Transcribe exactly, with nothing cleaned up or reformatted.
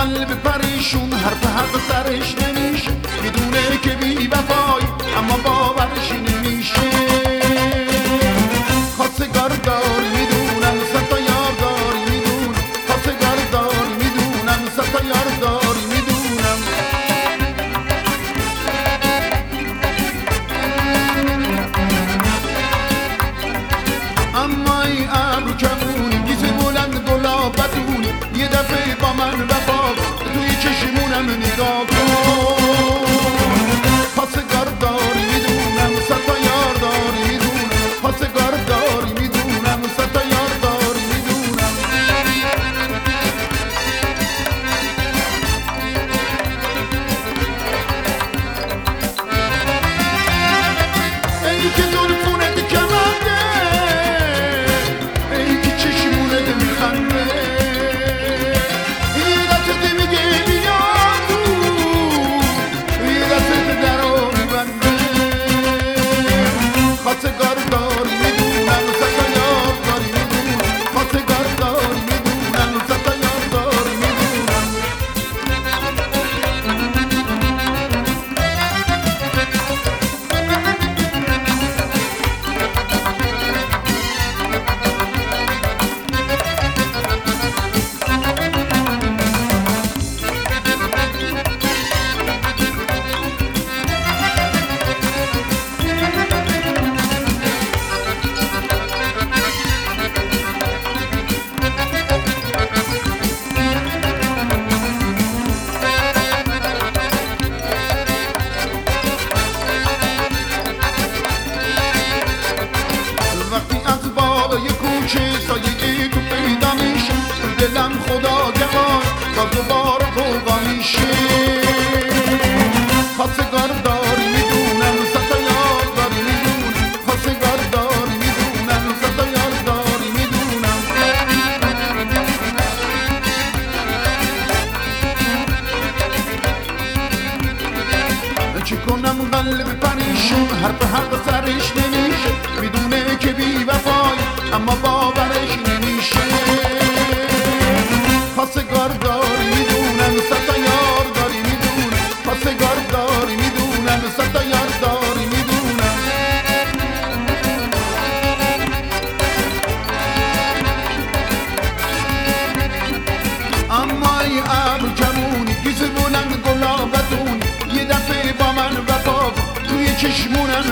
قلب پریشون حرف حق سرش نمیشه، میدونه که بی وفای اما باورش نمیشه. خواستگار داری میدونم صد تا یار داری میدونم، خواستگار داری میدونم صد تا یار داری میدونم. اما ای ابرو کمونی گیز بلند گلا بدون، یه دفعه با من وفا توی چشمونم نگاه کن. خواستگار داری میدونم صد تا یار داری میدونم، خواستگار داری میدونم صد تا یار داری میدونم. ای که زلفونت کمنده، ای که چشمونت میخنده، یه دستت میگه بیا تو، یه دستت درو میبنده. خواستگار داری میدونم صد تا یار داری میدونم، خواستگار داری میدونم صد تا یار داری میدونم. وقتی از بالای کوچه سایه تو پیدا میشه، دلم خدا جوان تا دوباره غوغا میشه. خواستگار داری میدونم صد تا یار داری میدونم، خواستگار داری میدونم صد تا یار داری میدونم. چی کنم قلب پریشون حرف حق سرش نمیشه، میدونه که بی وفای اما باورش نمیشه. خواستگار داری میدونم صد تا یار داری میدونم، خواستگار داری میدونم صد تا یار داری میدونم. اما ای ابر کمونی گیز بلند گلا بدون، یه دفعه با من وفا توی چشمونم